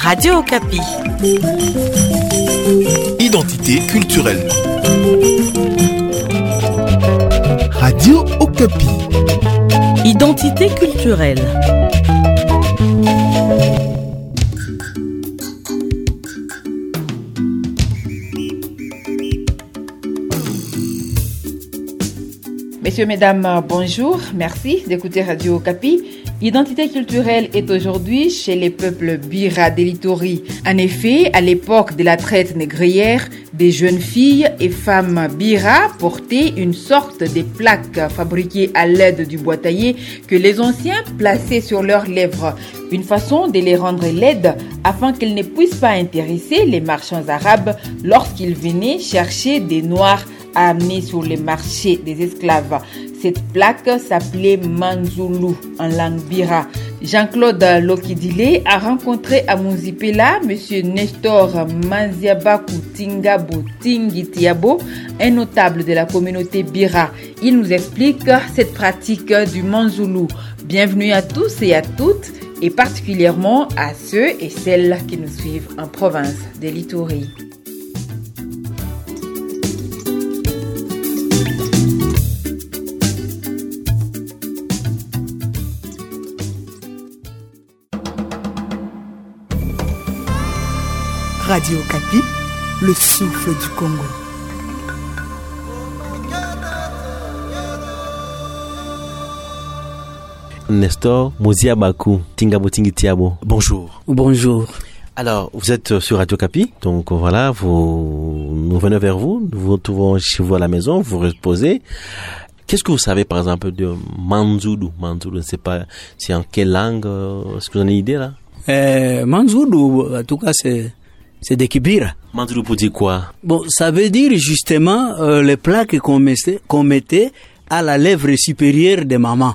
Radio Okapi. Identité culturelle. Radio Okapi. Identité culturelle. Messieurs, mesdames, bonjour. Merci d'écouter Radio Okapi. Identité culturelle est aujourd'hui chez les peuples Bira de l'Ituri. En effet, à l'époque de la traite négrière, des jeunes filles et femmes Bira portaient une sorte de plaque fabriquée à l'aide du bois taillé que les anciens plaçaient sur leurs lèvres. Une façon de les rendre laides afin qu'elles ne puissent pas intéresser les marchands arabes lorsqu'ils venaient chercher des noirs à amener sur les marchés des esclaves. Cette plaque s'appelait Manzoulou en langue Bira. Jean-Claude Lokidile a rencontré à Mouzipela M. Nestor Manziabaku Tingabo Tingitiabo, un notable de la communauté Bira. Il nous explique cette pratique du Manzoulou. Bienvenue à tous et à toutes, et particulièrement à ceux et celles qui nous suivent en province de l'Ituri. Radio Okapi, le souffle du Congo. Nestor Manziabaku Tingabo Tingitiabo, bonjour. Bonjour. Alors, vous êtes sur Radio Okapi, donc voilà, nous venons vers vous, nous vous trouvons chez vous à la maison, vous reposez. Qu'est-ce que vous savez, par exemple, de Manzoulou? Manzoulou, je ne sais pas, c'est en quelle langue, est-ce que vous en avez une idée, là? Manzoulou, en tout cas, c'est des kibira. Manzoulou pour dire quoi? Bon, ça veut dire justement les plaques qu'on mettait à la lèvre supérieure de maman.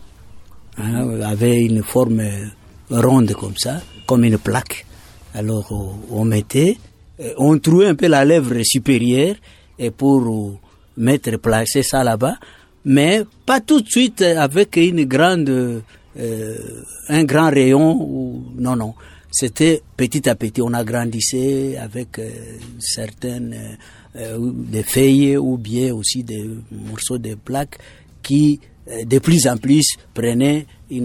Avait une forme ronde comme ça, comme une plaque. Alors on mettait, on trouvait un peu la lèvre supérieure et pour placer ça là-bas, mais pas tout de suite avec une grande, un grand rayon. Non. C'était petit à petit, on agrandissait avec certaines des feuilles ou bien aussi des morceaux de plaques qui de plus en plus prenaient un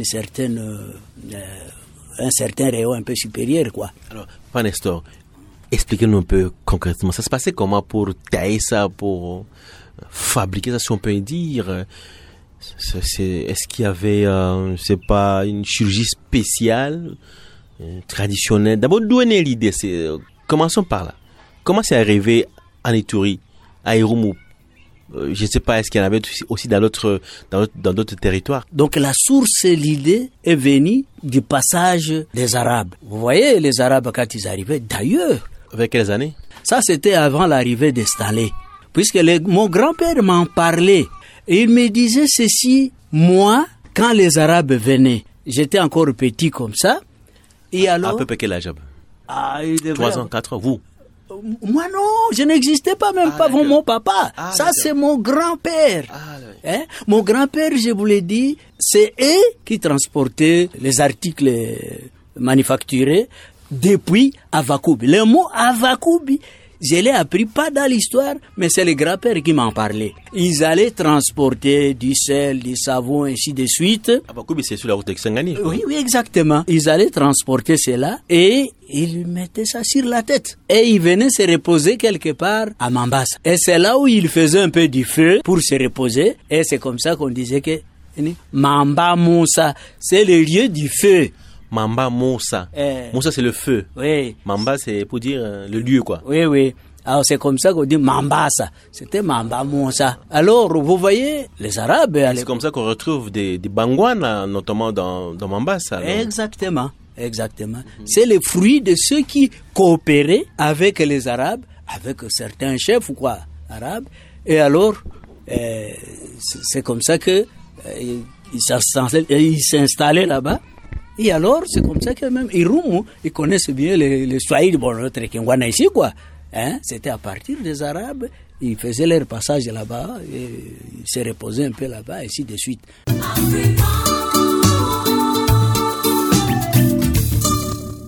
certain rayon un peu supérieur, quoi. Alors, Nestor, expliquez-nous un peu concrètement, ça se passait comment pour tailler ça, pour fabriquer ça, si on peut dire? Est-ce qu'il y avait, c'est pas une chirurgie spéciale, traditionnelle? D'abord, d'où est née l'idée? Commençons par là. Comment c'est arrivé en Ituri, à Irumu? Je ne sais pas, est-ce qu'il y en avait aussi dans d'autres territoires? Donc la source, l'idée est venue du passage des Arabes. Vous voyez, les Arabes, quand ils arrivaient, d'ailleurs... Avec quelles années? Ça, c'était avant l'arrivée des Stanley. Puisque mon grand-père m'en parlait. Et il me disait ceci, moi, quand les Arabes venaient, j'étais encore petit comme ça. Et alors... À peu près quel âge? 3 ans, 4 ans, vous? Moi non, je n'existais pas même pas avant mon papa. Ça c'est mon grand-père. Mon grand-père, je vous l'ai dit, c'est eux qui transportaient les articles manufacturés depuis Avakoubi. Le mot Avakoubi, je l'ai appris pas dans l'histoire, mais c'est le grand-père qui m'en parlait. Ils allaient transporter du sel, du savon, ainsi de suite. Avakoubi, c'est sur la route de Kisangani. Oui, exactement. Ils allaient transporter cela et ils mettaient ça sur la tête. Et ils venaient se reposer quelque part à Mambasa. Et c'est là où ils faisaient un peu du feu pour se reposer. Et c'est comme ça qu'on disait que Mamba Moussa, c'est le lieu du feu. Mamba Moussa. Moussa, c'est le feu. Oui. Mamba, c'est pour dire le lieu, quoi. Oui. Alors c'est comme ça qu'on dit Mambasa. C'était Mamba Moussa. Alors vous voyez, les Arabes... C'est comme ça qu'on retrouve des Bangouana, notamment dans Mambasa. Alors. Exactement. C'est le fruit de ceux qui coopéraient avec les Arabes, avec certains chefs ou quoi, arabes. Et alors, c'est comme ça que ils s'installaient là-bas. Et alors, c'est comme ça que même Irumu, ils connaissent bien les Swahili, bon, notre Kingwana ici, quoi. C'était à partir des Arabes, ils faisaient leur passage là-bas, et ils se reposaient un peu là-bas, et ainsi de suite.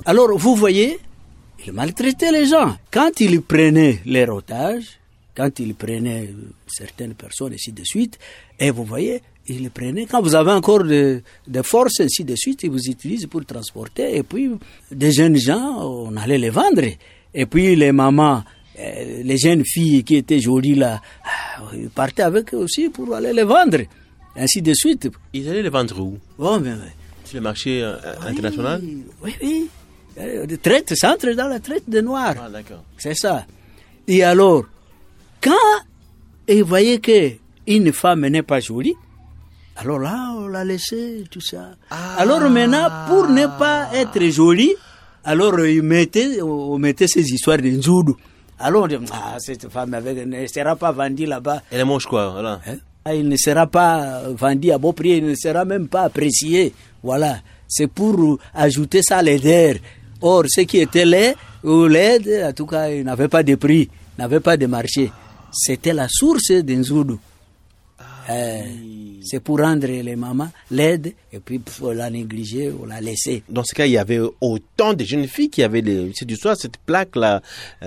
Alors, vous voyez, il maltraitait les gens. Quand il prenait les otages, quand il prenait certaines personnes, ainsi de suite, et vous voyez, il prenait, quand vous avez encore de force, ainsi de suite, il vous utilise pour transporter, et puis des jeunes gens, on allait les vendre. Et puis les mamans, les jeunes filles qui étaient jolies là, ils partaient avec eux aussi pour aller les vendre, ainsi de suite. Ils allaient les vendre où? Oh, mais, Sur le marché international? Oui. Traite, ça entre dans la traite des Noirs. Ah, d'accord. C'est ça. Et alors, quand ils voyaient qu'une femme n'est pas jolie, alors là, on l'a laissé, tout ça. Alors maintenant, pour ne pas être jolie, alors on mettait ces histoires de Nzoudou. Alors on dit, cette femme ne sera pas vendue là-bas. Elle mange quoi, voilà. Il ne sera pas vendu à bon prix, il ne sera même pas apprécié. Voilà. C'est pour ajouter ça à laideur. Or, ce qui était laid ou laide, en tout cas, il n'avait pas de prix, n'avait pas de marché. C'était la source d'Nzoudou. C'est pour rendre les mamans laides et puis on la négliger, on la laisser. Dans ce cas, il y avait autant de jeunes filles qui avaient cette plaque-là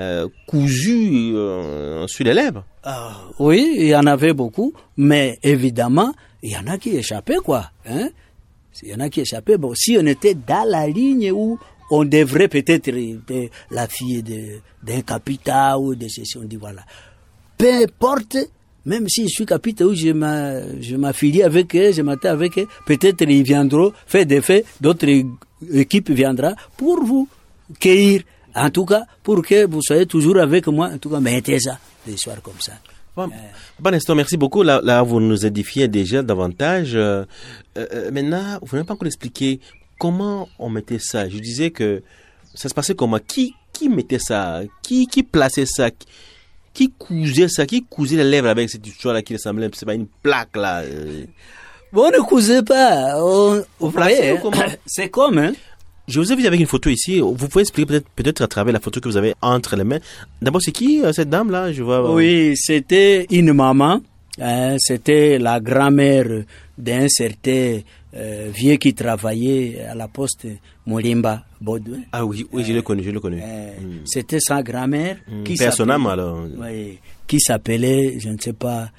cousue sur les lèvres. Oui, il y en avait beaucoup, mais évidemment, il y en a qui échappaient, quoi. Hein? Il y en a qui échappaient. Bon, si on était dans la ligne où on devrait peut-être être la fille d'un capitaine ou de ceci, on dit voilà. Peu importe, même si je suis capitaine ou je m'affilie avec eux, je m'attends avec eux, peut-être ils viendront faire des faits, d'autres équipes viendront pour vous cueillir. En tout cas, pour que vous soyez toujours avec moi, en tout cas, mettez ça, des histoires comme ça. Bon instant, merci beaucoup. Là, vous nous édifiez déjà davantage. Maintenant, vous n'avez pas encore expliqué comment on mettait ça. Je disais que ça se passait comment? Qui mettait ça? Qui plaçait ça? Qui cousait ça? Qui cousait les lèvres avec cette histoire-là qui ressemblait, c'est pas une plaque là? Bon, on ne cousait pas. Vous voyez, comment? C'est comme, hein? Je vous ai vu avec une photo ici. Vous pouvez expliquer peut-être à travers la photo que vous avez entre les mains. D'abord, c'est qui cette dame-là? Je vois. Oui, c'était une maman. C'était la grand-mère d'un certain vieux qui travaillait à la poste Molimba Baudouin. Ah oui, je le connais. C'était sa grand-mère personnam alors. Oui, qui s'appelait, je ne sais pas,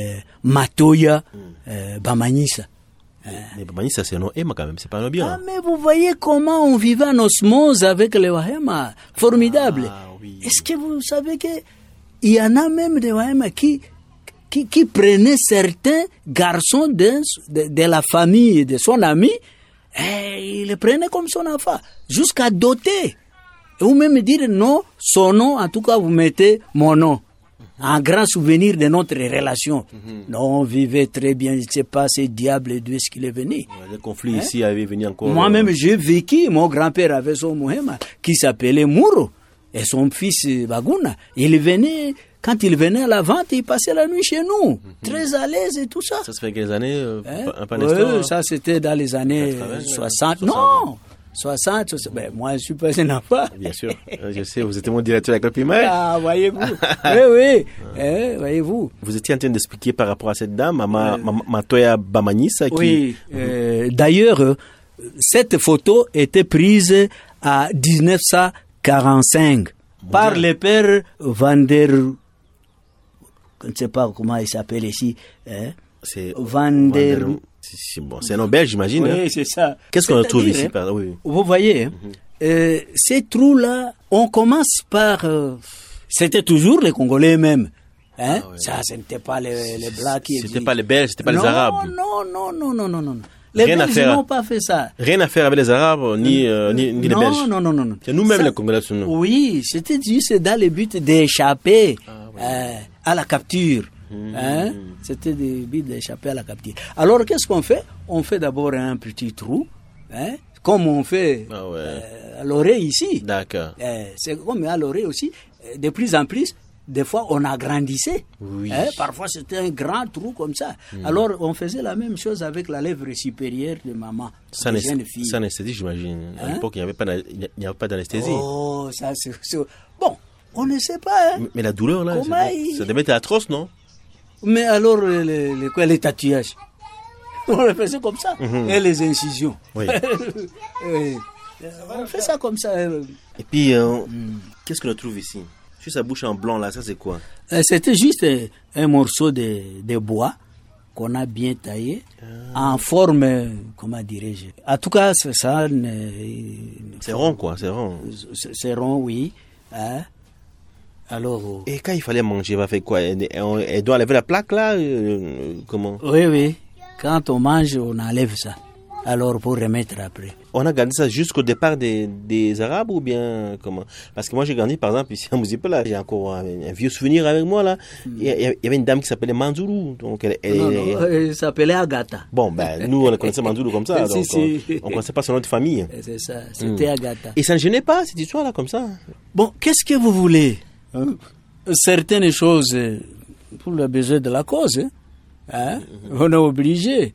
Matoya Bamanyisa. Mais Bamanyisa, c'est un nom Emma quand même, c'est pas un nom bien. Ah, mais vous voyez comment on vivait en osmose avec les Wahema. Formidable. Oui. Est-ce que vous savez qu'il y en a même des Wahema qui prenaient certains garçons de la famille de son ami et il les prenait comme son enfant, jusqu'à doter. Ou même dire non, son nom, en tout cas vous mettez mon nom. Un grand souvenir de notre relation. Non, on vivait très bien, je ne sais pas, ce diable d'où est-ce qu'il est venu. Le conflit ici avait venu encore. Moi-même, j'ai vécu, mon grand-père avait son Mohema, qui s'appelait Mouro, et son fils Baguna. Quand il venait à la vente, il passait la nuit chez nous, très à l'aise et tout ça. Ça se fait quelles années Oui, ça c'était dans les années 60. Non, 60, ben, moi je suis pas un enfant. Bien sûr, je sais, vous étiez mon directeur à l'école primaire. Ah, voyez-vous. Oui. Voyez-vous. Vous étiez en train d'expliquer par rapport à cette dame, Matoya Bamanyisa. Oui, d'ailleurs, cette photo était prise à 1945 par le père Vander, je ne sais pas comment il s'appelle ici. C'est Vander. C'est un auberge, j'imagine. Oui, c'est ça. Qu'est-ce qu'on retrouve ici? Oui. Vous voyez, ces trous-là, on commence par... c'était toujours les Congolais eux-mêmes. Hein? Ouais. Ça, ce n'était pas les Blancs qui... C'était pas les Belges, c'était pas les Arabes. Non. Les Belges n'ont pas fait ça. Rien à faire avec les Arabes, ni les Belges. Non. C'est nous-mêmes les Congolais. Oui, c'était juste dans le but d'échapper à la capture. C'était le but d'échapper à la capture. Alors, qu'est-ce qu'on fait? On fait d'abord un petit trou, comme on fait à l'oreille ici. D'accord. C'est comme à l'oreille aussi. De plus en plus, des fois, on agrandissait. Oui. Parfois, c'était un grand trou comme ça. Alors, on faisait la même chose avec la lèvre supérieure de maman. Sans anesthésie, j'imagine. À l'époque, il n'y avait pas d'anesthésie. Oh, ça, c'est... Bon, on ne sait pas. Mais la douleur, là, ça devait être atroce, non? Mais alors, les tatouages, on le faisait comme ça. Et les incisions. Oui. On fait ça comme ça. Et puis, qu'est-ce qu'on trouve ici? Sur sa bouche en blanc, là, ça c'est quoi? C'était juste un morceau de bois qu'on a bien taillé en forme, comment dirais-je? En tout cas, ça... C'est rond, quoi, c'est rond. C'est rond, oui. Hein? Alors... Et quand il fallait manger, on va faire quoi? Elle doit enlever la plaque, là? Comment? Oui. Quand on mange, on enlève ça. Alors, pour remettre après. On a gardé ça jusqu'au départ des Arabes ou bien comment? Parce que moi, j'ai grandi, par exemple, ici à Mouzipe, là, j'ai encore un vieux souvenir avec moi, là. Il y avait une dame qui s'appelait Manzourou. Donc, elle s'appelait Agatha. Bon, nous, on connaissait Manzourou comme ça. Donc, on connaissait pas son nom de famille. C'est ça, c'était Agatha. Et ça ne gênait pas, cette histoire-là, comme ça? Bon, qu'est-ce que vous voulez? Certaines choses, pour le besoin de la cause, on est obligé.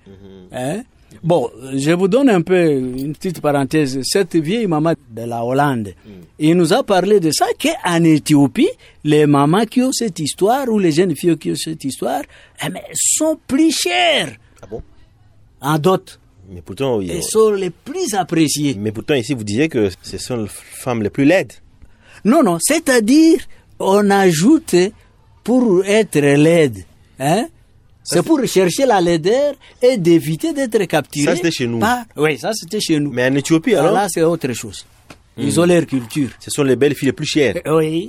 Bon, je vous donne un peu une petite parenthèse. Cette vieille maman de la Hollande, il nous a parlé de ça, qu'en Éthiopie, les mamans qui ont cette histoire, ou les jeunes filles qui ont cette histoire, sont plus chères. Ah bon? En dot. Mais pourtant, elles sont les plus appréciées. Mais pourtant, ici, vous disiez que ce sont les femmes les plus laides. Non, c'est-à-dire, on ajoute pour être laide, c'est pour chercher la laideur et d'éviter d'être capturé. Ça, c'était chez nous. Oui, ça, c'était chez nous. Mais en Éthiopie, alors? Là, c'est autre chose. Ils ont leur culture. Ce sont les belles filles les plus chères. Oui.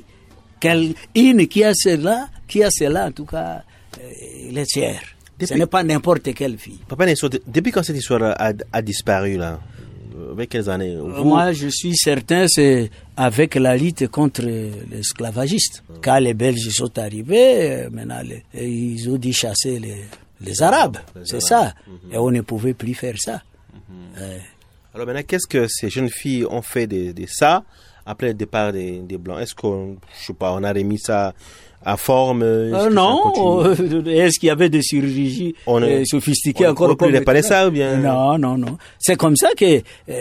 Une qui a cela, en tout cas, elle est chère. Ce n'est pas n'importe quelle fille. Papa Nesso, depuis quand cette histoire a disparu, là? Avec quelles années? Moi, je suis certain, c'est avec la lutte contre l'esclavagistes. Quand les Belges sont arrivés, maintenant, ils ont dit chasser les Arabes. C'est ça. Et on ne pouvait plus faire ça. Alors maintenant, qu'est-ce que ces jeunes filles ont fait de ça après le départ des Blancs? Est-ce qu'on, je sais pas, on a remis ça à forme? Non. Est-ce qu'il y avait des chirurgies sophistiquées encore? On ne pouvait pas ça ou bien? Non. C'est comme ça que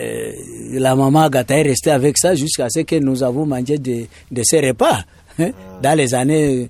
la maman Agatha est restée avec ça jusqu'à ce que nous avons mangé de ces repas. Dans les années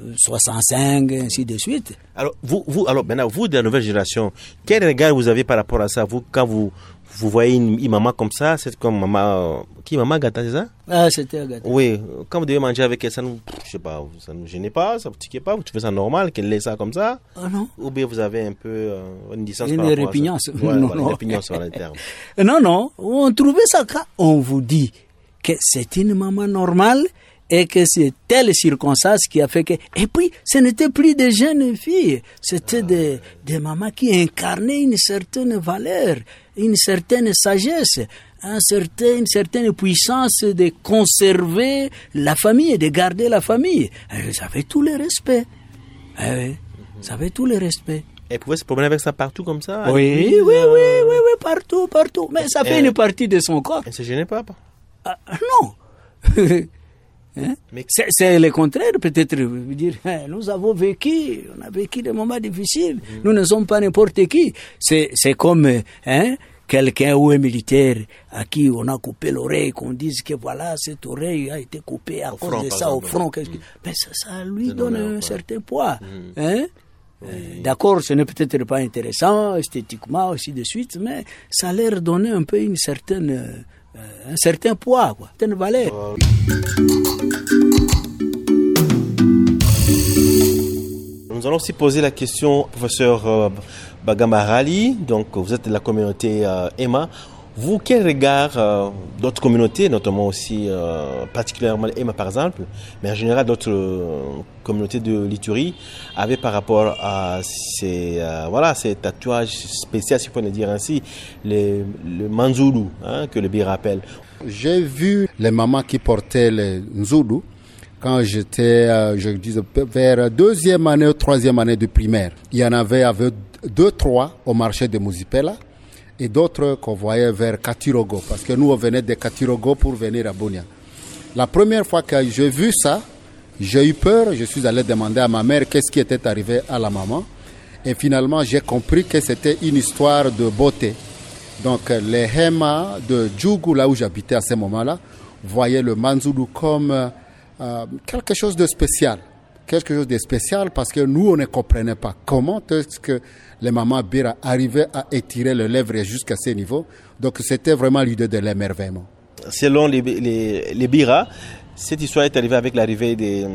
65, ainsi de suite. Alors, maintenant, vous, de la nouvelle génération, quel regard vous avez par rapport à ça? Vous, quand vous voyez une maman comme ça, c'est comme maman... Maman Agatha, c'est ça? Ah, c'était Agatha. Oui, quand vous devez manger avec elle, ça nous, je sais pas, ça nous gênait pas, ça vous tiquait pas, vous trouvez ça normal qu'elle laisse ça comme ça? Ah non. Ou bien vous avez un peu une distance par rapport répugnance. À ça? Ouais, une répugnance sur le terme. Non, on trouvait ça quand on vous dit que c'est une maman normale et que c'est telle circonstance qui a fait que... Et puis, ce n'était plus des jeunes filles, c'était des mamans qui incarnaient une certaine valeur, une certaine sagesse, une certaine puissance de conserver la famille, de garder la famille. Elles avaient tout le respect. Elles avaient tout le respect. Elle pouvait se promener avec ça partout comme ça? Oui, partout. Mais ça fait une partie de son corps. Elle ne se gênait pas? Non. Mais c'est le contraire, peut-être. Dire, nous avons vécu, on a vécu des moments difficiles. Nous ne sommes pas n'importe qui. C'est comme quelqu'un ou un militaire à qui on a coupé l'oreille, qu'on dise que voilà, cette oreille a été coupée à cause de ça au front. Mais ça lui donne un certain poids. D'accord, ce n'est peut-être pas intéressant esthétiquement, ainsi de suite, mais ça leur donnait un peu un certain poids, une certaine valeur. Nous allons aussi poser la question au professeur Bagambarali. Donc, vous êtes de la communauté Emma. Vous, quel regard d'autres communautés, notamment aussi particulièrement Emma par exemple, mais en général d'autres communautés de l'Ituri, avaient par rapport à ces tatouages spéciaux, si on peut le dire ainsi, le Manzoulou, que le Bi rappelle? J'ai vu les mamans qui portaient les Nzoulou quand j'étais, vers 2e année ou 3e année de primaire. Il y en avait 2-3 au marché de Muzipela et d'autres qu'on voyait vers Katirogo, parce que nous on venait de Katirogo pour venir à Bunia. La première fois que j'ai vu ça, j'ai eu peur, je suis allé demander à ma mère qu'est-ce qui était arrivé à la maman. Et finalement, j'ai compris que c'était une histoire de beauté. Donc, les Hema de Djougou, là où j'habitais à ce moment-là, voyaient le Manzoulou comme quelque chose de spécial, quelque chose de spécial parce que nous, on ne comprenait pas comment est-ce que les mamans bira arrivaient à étirer les lèvres jusqu'à ce niveau. Donc, c'était vraiment l'idée de l'émerveillement. Selon les biras, cette histoire est arrivée avec l'arrivée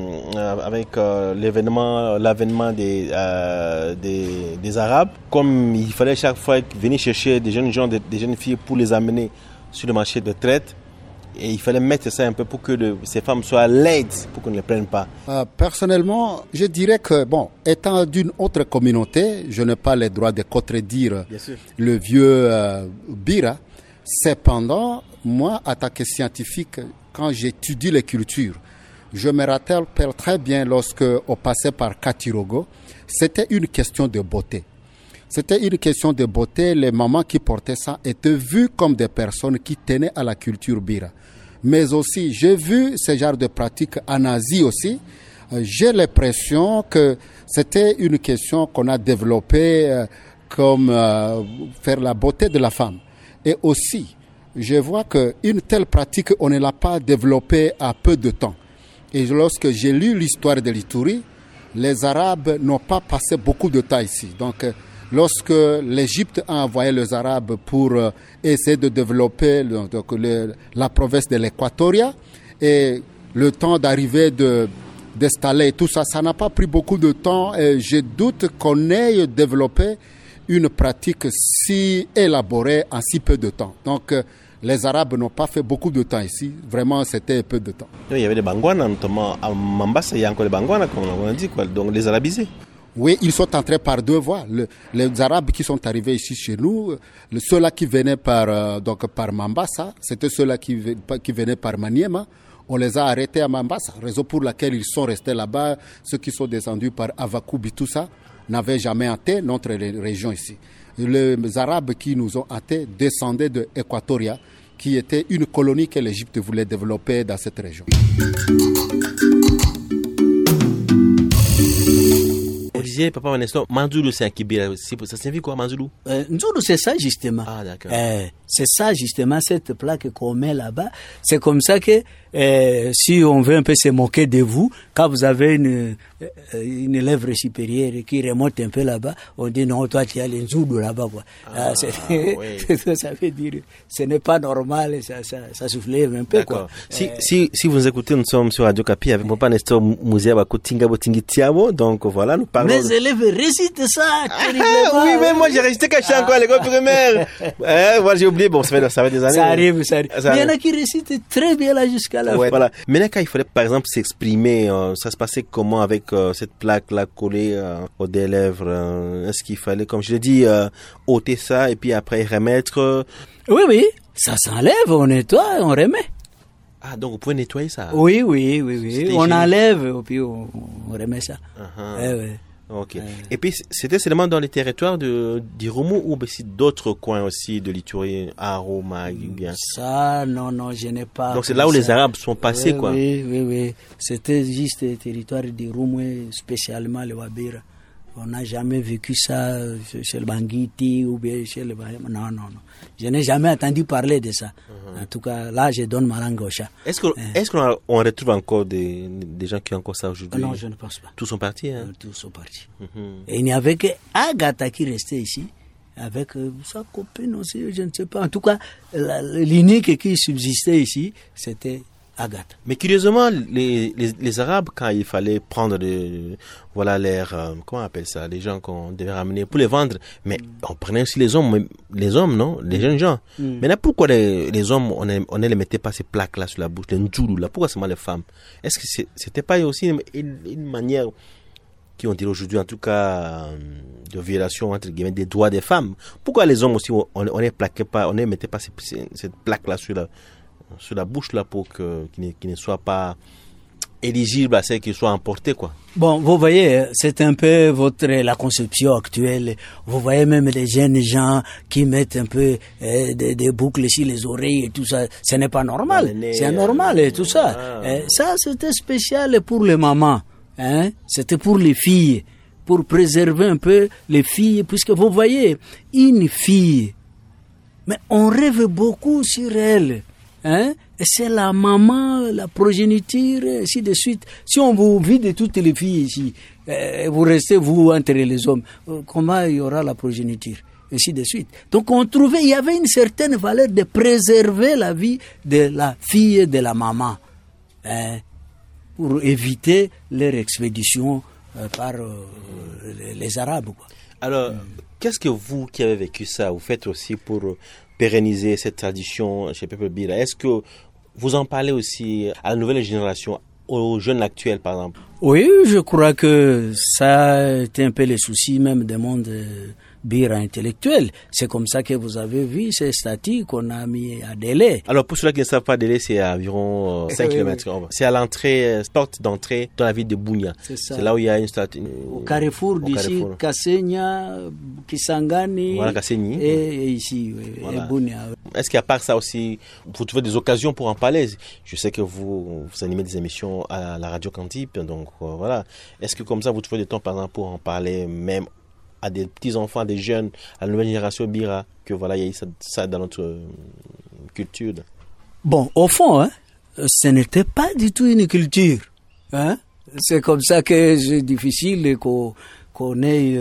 l'avènement des Arabes. Comme il fallait chaque fois venir chercher des jeunes gens, des jeunes filles pour les amener sur le marché de traite. Et il fallait mettre ça un peu pour que ces femmes soient laides, pour qu'on ne les prenne pas. Personnellement, je dirais que, étant d'une autre communauté, je n'ai pas le droit de contredire le vieux Bira. Cependant, moi, en tant que scientifique, quand j'étudie les cultures, je me rappelle très bien lorsque on passait par Katirogo, c'était une question de beauté. C'était une question de beauté. Les mamans qui portaient ça étaient vues comme des personnes qui tenaient à la culture Bira. Mais aussi, j'ai vu ce genre de pratique en Asie aussi. J'ai l'impression que c'était une question qu'on a développée comme faire la beauté de la femme. Et aussi, je vois qu'une telle pratique, on ne l'a pas développée à peu de temps. Et lorsque j'ai lu l'histoire de l'Ituri, les Arabes n'ont pas passé beaucoup de temps ici. Donc, lorsque l'Égypte a envoyé les Arabes pour essayer de développer la province de l'Équatoria, et le temps d'arriver d'installer tout ça, ça n'a pas pris beaucoup de temps. Et je doute qu'on ait développé une pratique si élaborée en si peu de temps. Donc, les Arabes n'ont pas fait beaucoup de temps ici. Vraiment, c'était peu de temps. Il y avait des Bangwana, notamment à Mambasa, il y a encore des Bangwana, comme on a dit, donc les arabisés. Oui, ils sont entrés par deux voies. Les Arabes qui sont arrivés ici chez nous, ceux-là qui venaient par Mambasa, c'était ceux-là qui venaient par Maniema. On les a arrêtés à Mambasa, raison pour laquelle ils sont restés là-bas. Ceux qui sont descendus par Avakubi, tout ça, n'avaient jamais hanté notre région ici. Les Arabes qui nous ont hantés descendaient de Équatoria, qui était une colonie que l'Égypte voulait développer dans cette région. Papa Vaneston, Manzoulou c'est un Kibira, ça signifie quoi Manzoulou? Nzoulou c'est ça justement. Ah d'accord. C'est ça justement, cette plaque qu'on met là-bas. C'est comme ça que si on veut un peu se moquer de vous, quand vous avez une lèvre supérieure qui remonte un peu là-bas, on dit non, toi tu as les Nzoulou là-bas quoi. Oui. Ça veut dire, ce n'est pas normal, ça souffle un peu. D'accord. Quoi. Si vous écoutez, nous sommes sur Radio Kapi avec Papa Nestor Mouzéa Kotinga Botingi Tiamo, donc voilà, nous parlons. Les élèves récitent ça terriblement. Oui, mais moi j'ai récité caché encore à l'école primaire. Moi j'ai oublié, bon, ça fait des années. Ça arrive. Mais il y en a qui récitent très bien là jusqu'à la fin. Voilà. Maintenant, quand il fallait par exemple s'exprimer, ça se passait comment avec cette plaque-là collée aux deux lèvres? Est-ce qu'il fallait, comme je l'ai dit, ôter ça et puis après remettre? Oui, ça s'enlève, on nettoie, on remet. Ah, donc vous pouvez nettoyer ça? Oui. On enlève et puis on remet ça. Oui. Ok. Et puis, c'était seulement dans les territoires d'Irumu ou aussi d'autres coins aussi de l'Ituri, Aro, Magui, bien? Ça, non, je n'ai pas. Donc, c'est là où les Arabes sont passés, quoi? Oui. C'était juste les territoires d'Irumu, spécialement le Wabira. On n'a jamais vécu ça chez le Bangiti ou bien chez le Bahama. Non. Je n'ai jamais entendu parler de ça. En tout cas, là, je donne ma langue au chat. Est-ce qu'on retrouve encore des gens qui ont encore ça aujourd'hui? Non, je ne pense pas. Tous sont partis, hein? Tous sont partis. Et il n'y avait que Agatha qui restait ici, avec sa copine aussi, je ne sais pas. En tout cas, l'unique qui subsistait ici, c'était Agatha. Mais curieusement, les Arabes, quand il fallait prendre comment on appelle ça, les gens qu'on devait ramener pour les vendre, mais on prenait aussi les hommes, non, les jeunes gens. Maintenant, pourquoi les hommes, on ne les mettait pas ces plaques-là sur la bouche, les ndjoulou là, pourquoi seulement les femmes? Est-ce que c'était pas aussi une manière, qui on dirait aujourd'hui en tout cas, de violation entre guillemets des droits des femmes? Pourquoi les hommes aussi, on ne mettait pas cette plaque-là sur la bouche là pour qu'il ne soit pas éligible à ce qu'il soit emporté, quoi? Bon, vous voyez, c'est un peu la conception actuelle. Vous voyez même des jeunes gens qui mettent un peu des boucles sur les oreilles et tout ça. Ce n'est pas normal. C'est anormal et tout ça. Ça, c'était spécial pour les mamans. C'était pour les filles, pour préserver un peu les filles, puisque vous voyez, une fille, mais on rêve beaucoup sur elle. hein, c'est la maman, la progéniture, ainsi de suite. Si on vous vide toutes les filles ici, vous restez vous entre les hommes, comment il y aura la progéniture? Ainsi de suite. Donc on trouvait, il y avait une certaine valeur de préserver la vie de la fille et de la maman, hein, pour éviter leur expédition par les Arabes, quoi. Alors, qu'est-ce que vous qui avez vécu ça, vous faites aussi pour pérenniser cette tradition chez Peuple Bira? Est-ce que vous en parlez aussi à la nouvelle génération, aux jeunes actuels par exemple? Oui, je crois que ça a été un peu les soucis même des mondes Bira intellectuel. C'est comme ça que vous avez vu ces statues qu'on a mis à Délé. Alors pour ceux qui ne savent pas, Délé c'est à environ 5 km. Oui. C'est à l'entrée, porte d'entrée dans la ville de Bunia. C'est là où il y a une statue. Au carrefour d'ici, Kassenya, Kisangani, voilà, Kassenyi. Et ici, voilà. Et Bunia. Est-ce qu'à part ça aussi, vous trouvez des occasions pour en parler? Je sais que vous animez des émissions à la radio Cantip, donc voilà. Est-ce que comme ça vous trouvez du temps par exemple pour en parler même à des petits-enfants, à des jeunes, à la nouvelle génération Bira, que voilà, il y a ça dans notre culture? Bon, au fond, hein, ce n'était pas du tout une culture. Hein? C'est comme ça que c'est difficile qu'on ait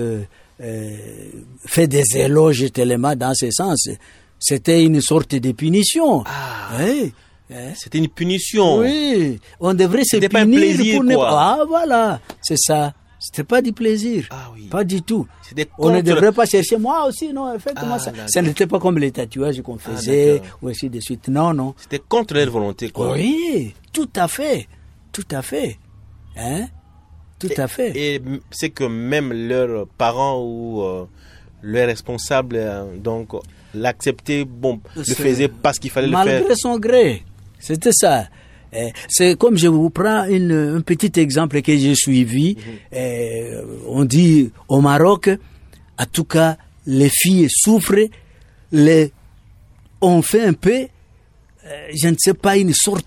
fait des éloges tellement dans ce sens. C'était une sorte de punition. Ah, hein? C'était une punition. Oui, on devrait se punir. C'était pas un plaisir, quoi. Ah, voilà, c'est ça. C'était pas du plaisir. Ah oui. Pas du tout. On ne devrait pas chercher. Moi aussi, non, effectivement, ça n'était pas comme les tatouages qu'on faisait, ou ainsi de suite. Non, non. C'était contre leur volonté, quoi. Oui, tout à fait. Tout à fait. Hein? Tout à fait. Et c'est que même leurs parents ou leurs responsables, donc, l'acceptaient, bon, le faisaient parce qu'il fallait le faire. Malgré son gré. C'était ça. C'est comme je vous prends un petit exemple que j'ai suivi. On dit au Maroc, en tout cas, les filles souffrent, on fait un peu, je ne sais pas, une sorte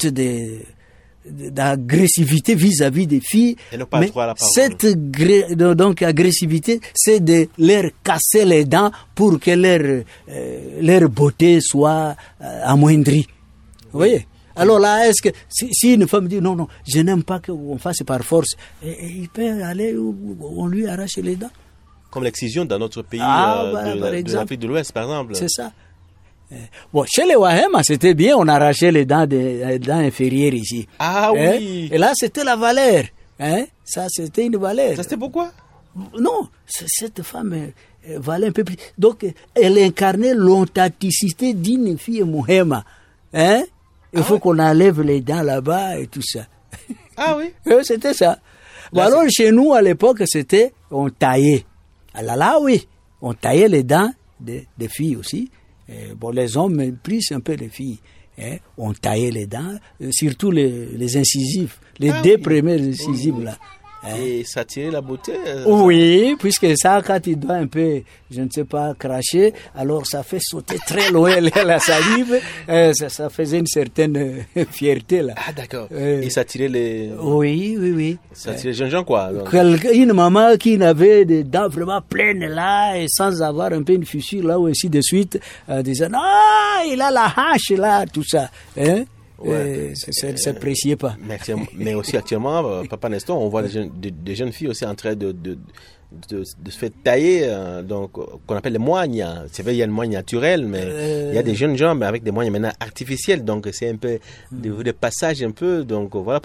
d'agressivité vis-à-vis des filles. Mais cette donc agressivité, c'est de leur casser les dents pour que leur beauté soit amoindrie. Vous voyez? Alors là, est-ce que si une femme dit non, je n'aime pas qu'on fasse par force, il peut aller où on lui arrache les dents. Comme l'excision dans notre pays de l'Afrique de l'Ouest, par exemple. C'est ça. Bon, chez les Wahema, c'était bien, on arrachait les dents inférieures ici. Ah oui. Et là, c'était la valeur. Hein? Ça, c'était une valeur. Ça, c'était pourquoi? Non, cette femme valait un peu plus. Donc, elle incarnait l'authenticité d'une fille Mohema. Hein? Il faut qu'on enlève les dents là-bas et tout ça. Ah oui? C'était ça. Bon, alors, chez nous, à l'époque, c'était, on taillait. Alors là, oui, on taillait les dents des filles aussi. Bon, les hommes, plus un peu les filles. Hein? On taillait les dents, surtout les incisives, les deux premières incisives là. Et ça tirait la beauté. Oui, puisque ça, quand il doit un peu, je ne sais pas, cracher, alors ça fait sauter très loin la salive. Ça faisait une certaine fierté là. Ah d'accord. Et ça tirait les. Oui. Ça tirait les jeunes gens quoi. Une maman qui n'avait des dents vraiment pleines là et sans avoir un peu une fissure là ou ainsi de suite, disant non, il a la hache là, tout ça. Hein? Ouais, ça ne s'appréciait pas. Mais aussi actuellement, Papa Nestor, on voit des jeunes filles aussi en train de se faire tailler, donc qu'on appelle les moignes. C'est vrai, il y a une moigne naturelle, mais il y a des jeunes gens avec des moignes maintenant artificielles. Donc c'est un peu des passages un peu. Donc voilà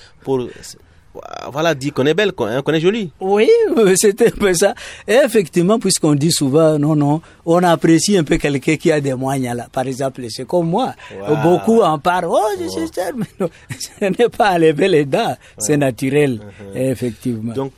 voilà, dire qu'on est belle, qu'on est jolie. Oui, c'était un peu ça. Et effectivement, puisqu'on dit souvent, non, on apprécie un peu quelqu'un qui a des moyens là. Par exemple, c'est comme moi. Wow. Beaucoup en parlent. Je suis cher, mais non, ce n'est pas à lever les dents. C'est naturel, effectivement. Donc,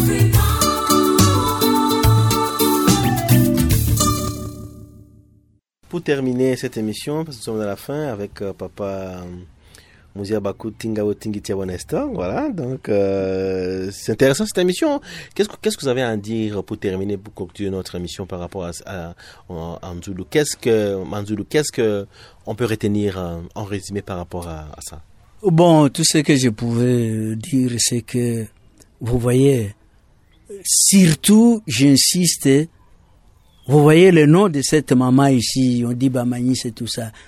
pour terminer cette émission, parce que nous sommes à la fin avec Papa Mouzia Bakou Tingao Tingitia Bonestor, voilà, donc c'est intéressant cette émission. Qu'est-ce que vous avez à dire pour terminer, pour conclure notre émission par rapport à Nzulu? Qu'est-ce que on peut retenir en résumé par rapport à ça? Bon, tout ce que je pouvais dire, c'est que, vous voyez, surtout, j'insiste, vous voyez le nom de cette maman ici, on dit Bamani, c'est tout ça.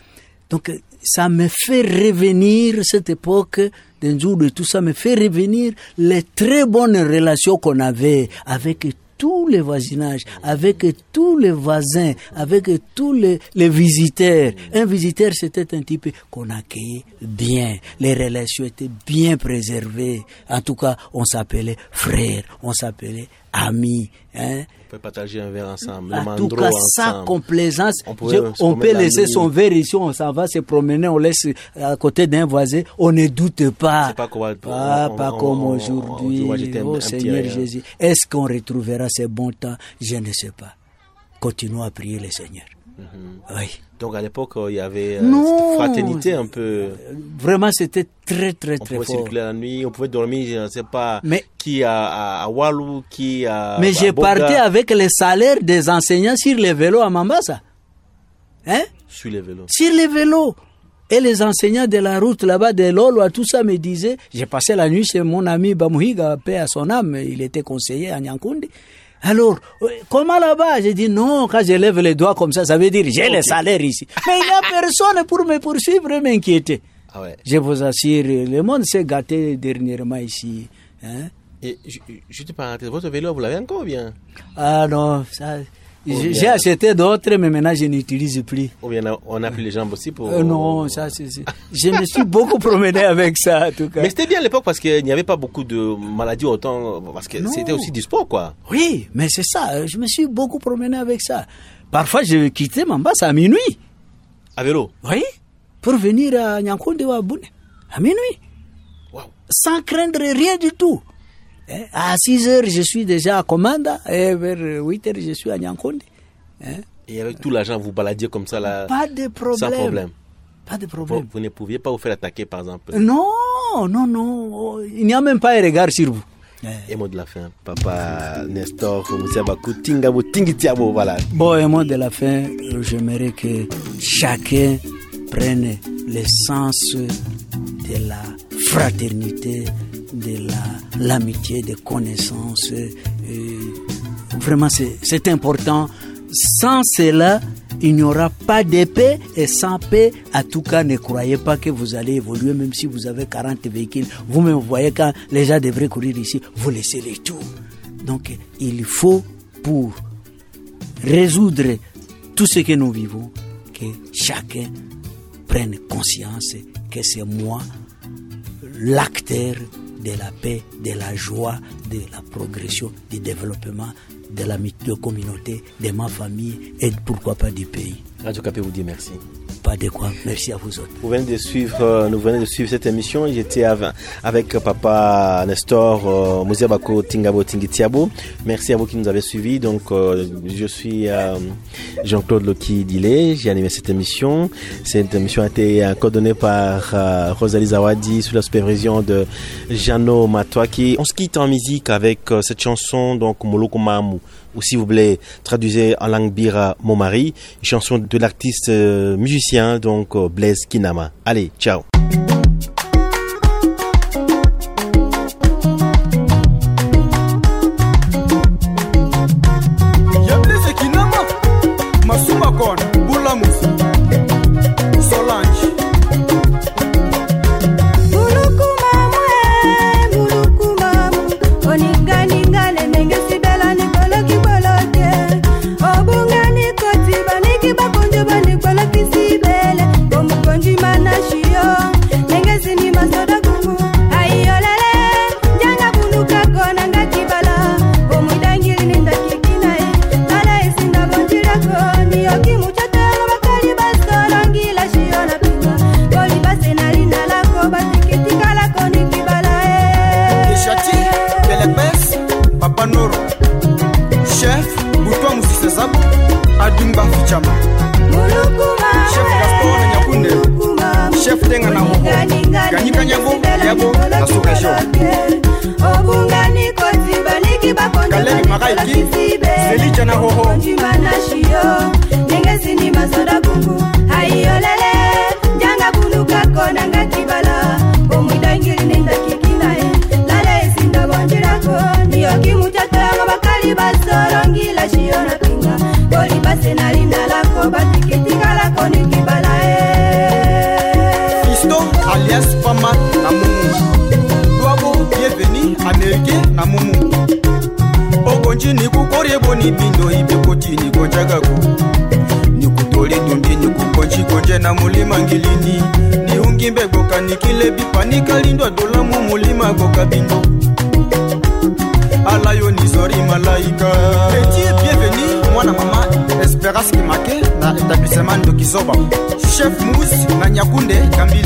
Donc, ça me fait revenir, cette époque d'Nzoudou et tout ça me fait revenir les très bonnes relations qu'on avait avec tous les voisinages, avec tous les voisins, avec tous les visiteurs. Un visiteur, c'était un type qu'on accueillait bien. Les relations étaient bien préservées. En tout cas, on s'appelait frères, on s'appelait amis. Hein? On peut partager un verre ensemble. En tout cas, sa complaisance, on peut laisser son verre ici, on s'en va se promener, on laisse à côté d'un voisin, on ne doute pas. C'est pas comme aujourd'hui. Oh Seigneur Jésus, est-ce qu'on retrouvera ces bons temps? Je ne sais pas. Continuons à prier le Seigneur. Oui. Donc à l'époque, il y avait cette fraternité un peu. Vraiment, c'était très fort. On pouvait circuler la nuit, on pouvait dormir, je ne sais pas qui à Walou, qui à. Mais j'ai parti avec les salaires des enseignants sur les vélos à Mambasa. Hein? Sur les vélos. Sur les vélos. Et les enseignants de la route là-bas, de Lolo, tout ça me disaient. J'ai passé la nuit chez mon ami Bamouhiga, paix à son âme, il était conseiller à Nyankundi. Alors, comment là-bas? J'ai dit non, quand je lève les doigts comme ça veut dire j'ai les salaires ici. Mais il n'y a personne pour me poursuivre et m'inquiéter. Ah ouais. Je vous assure, le monde s'est gâté dernièrement ici. Hein? Et je te parle, votre vélo, vous l'avez encore bien? Ah non, ça... J'ai acheté d'autres, mais maintenant je n'utilise plus. Ou bien on a pris les jambes aussi pour... non, ça c'est... Je me suis beaucoup promené avec ça, en tout cas. Mais c'était bien à l'époque parce qu'il n'y avait pas beaucoup de maladies autant, parce que c'était aussi du sport, quoi. Oui, mais c'est ça, je me suis beaucoup promené avec ça. Parfois, je quittais Mambasa à minuit. À vélo? Oui, pour venir à Nyankonde ou à Boune, à minuit. Wow. Sans craindre rien du tout. À 6 heures, je suis déjà à Komanda, et vers 8 heures, je suis à Nyankonde. Et avec tout l'argent, vous baladiez comme ça là? Pas de problème. Sans problème? Pas de problème. Vous ne pouviez pas vous faire attaquer, par exemple? Non. Il n'y a même pas un regard sur vous. Et mot de la fin, Papa Nestor, Moussiabakou, Tingabo, Tingitiabo, voilà. Bon, et mot de la fin, j'aimerais que chacun prenne le sens de la fraternité, de l'amitié, de connaissance. Vraiment, c'est important. Sans cela, il n'y aura pas de paix, et sans paix, en tout cas, ne croyez pas que vous allez évoluer, même si vous avez 40 véhicules. Vous-même voyez quand les gens devraient courir ici, vous laissez les tout. Donc, il faut, pour résoudre tout ce que nous vivons, que chacun prenne conscience que c'est moi, l'acteur de la paix, de la joie, de la progression, du développement, de l'amitié de communauté, de ma famille et pourquoi pas du pays. Radio Capé vous dit merci. Pas de quoi, merci à vous autres. Nous venez de suivre cette émission. J'étais avec Papa Nestor Moussiabako Tingabo Tingitiabo. Merci à vous qui nous avez suivis. Donc, je suis Jean-Claude Loki Dilé. J'ai animé cette émission. Cette émission a été coordonnée par Rosalie Zawadi sous la supervision de Jano Matwaki. On se quitte en musique avec cette chanson, donc Moloko Mamu. Ou si vous voulez, traduisez en langue bira mon mari, une chanson de l'artiste musicien, donc Blaise Kinama. Allez, ciao. Blaise Kinama, Masuma Kon, Boulamus, Solange. Adumba Fichama, Chef Gaston Nyakunde, Chef Tenga na Hoho, Ganyika Nyabo, Yabo, na Sokesho, Kalemi Maraiki, Selija na Hoho, Nengesini masoda bungu, Ayolele, Janga Bunuka Konanga Kibala, Omidangiri Ninda Kikinae, Lala Isinda Bonjirako, Nioki Mutata, Bakali Basorongi, La Shiona Pinga. Boli base na linda lako batiketi kala koni kibala alias Pama na Mumu. Douabo bienvenue américain na Mumu. Ogonji ni kukorie boni bindo ibekoti ni gonjagaku. Ni kutole dumbi ni kukonji konje na mulima ngilini. Ni ungimbe goka ni kile bipa ni kalindwa dola mu mulima goka bindo. Alayo ni zori malaika. Petit bienvenue mwana mama Esperance Kimake na établissement de Kizoba. Chef Mousse na Nyakunde Kambili.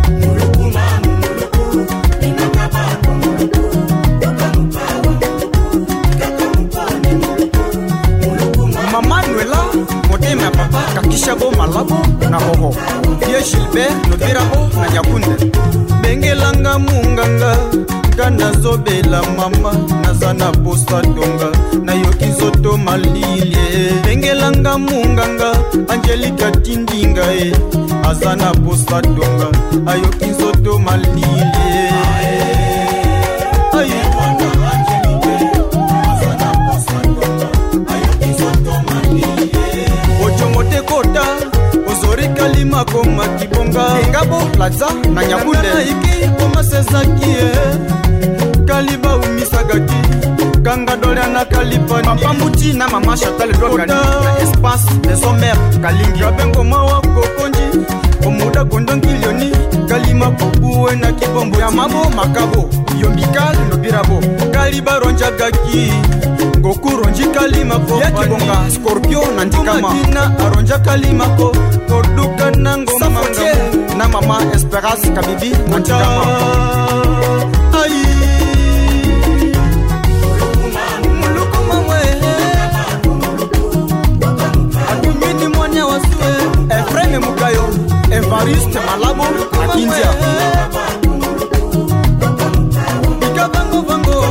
Mama Nuela Motema papa Kakishabo Malabo na Hoho. Vie Gilbert Nobirabo na Nyakunde. Bengelanga munganga Gana zobela mama nazana posta donga na yoki zoto malile. Bengelanga munganga Angelica Tindinga azana posta donga ayoki zoto malile. Aye wanga Angelica azana posta donga ayoki zoto malile. Ojomote kota ozori kalima koma kibonga ngabo plaza na Nyakunde iki koma sezakie kaliba umisagaki kanga doля na kalipani papa muti na mama Chantal Dogani na espace maison mère kalingi abengo mawa kokonji omuda gondonkilioni kalima kubuwe na kibombo ya mabo makabo yombikal no birabo kaliba ronja gaki goku ronji kalima ko ya kibonga scorpio na ndikama tina aronja kalima ko koduka nango manga na mama Esperance Kabibi na ndikama. Ayi Efreme Mukayo, Evariste Malabo, India. Ika bango bango,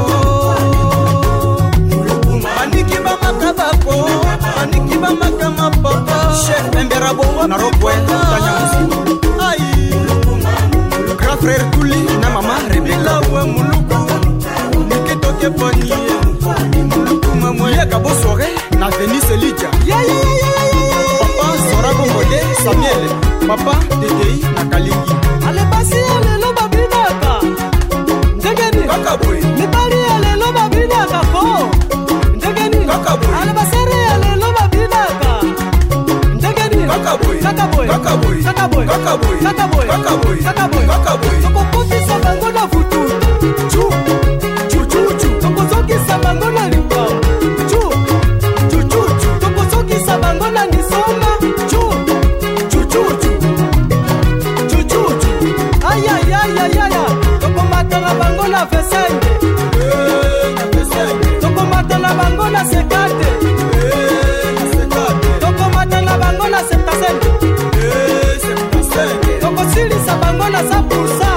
Aniki bama kabako, Aniki bama kama papa. Chef Emberabo, Narokwe, Tanya Musi. Aïe, grand frère Touli, na mama Rebecca. Muluku, Nikitoke Pony, Muluku Mamoya Kabo Sore, na Venice Lidia. Papa Sora Bombode, Samuel, Papa Dedei na Kalingi. Ale basi ale lo babinaka. Ndegeni. Kakaboy. Nibali ale lo babinaka ko. Ndegeni. Kakaboy. Ale basere ale lo babinaka. Ndegeni. Kakaboy. Kakaboy. Kakaboy. Kakaboy. Kakaboy. Kakaboy. Kakaboy. Kakaboy. Kakaboy. Soko kofi sa bango na futu. Chu. Chu chu chu. Soko soki sa bango na limpa. Chu. Chu chu chu. Soko soki sa bango na nisoma. Chu. Chu chu chu. Chu chu chu. Ay ay ay ay ay. Soko mata na bango na vesenge. Na vesenge. Soko mata na bango na sekate. Na sekate. Soko mata na bango na septasenge. Septasenge. Soko sili sa bango na sapursa.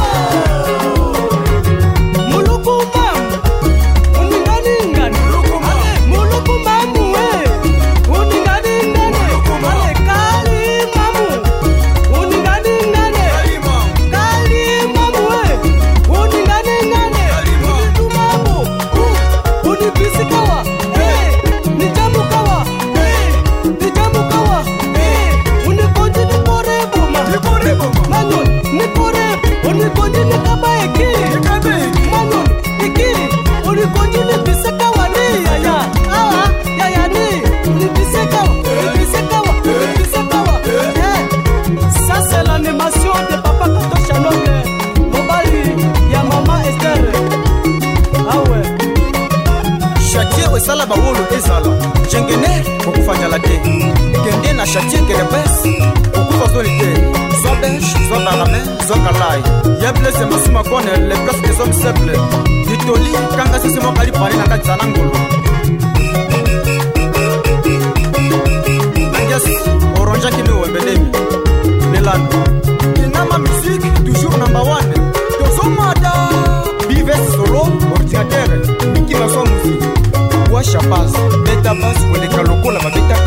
Muluku mamu. Uningani ngani. Muluku mamu we. Uningani ngani. Ale kali mamu. Uningani ngani. Kali mamu we. Uningani ngani. Unitu mamu. Unipisi kawa. Nijamu kawa. Nijamu kawa. Unikonji nikore buma. Manyon nikore. Unikonji nikabaeki. Manyon ikiri. Unikonji nipise kawa ni yaya. Yaya ni. Unipise kawa. Unipise kawa. Unipise kawa. Ça c'est l'animation de Papa Kato Chanonge. Mobali ya Mama Esther. Ah ouais. Chatier osala bawolo ezala jengene okufanya la te kende na chatier kerebes okufa zoli te zobesh zobarame zokalai yablese masuma kone les places des hommes simples ditoli kanga sisi mokali pali na kati sana ngolo nanges oronja kimi wembelemi lelando kinama musique toujours number 1 tozomada bives solo ordinateur miki maso musique Chapaz, beta bas koleka lokola babeta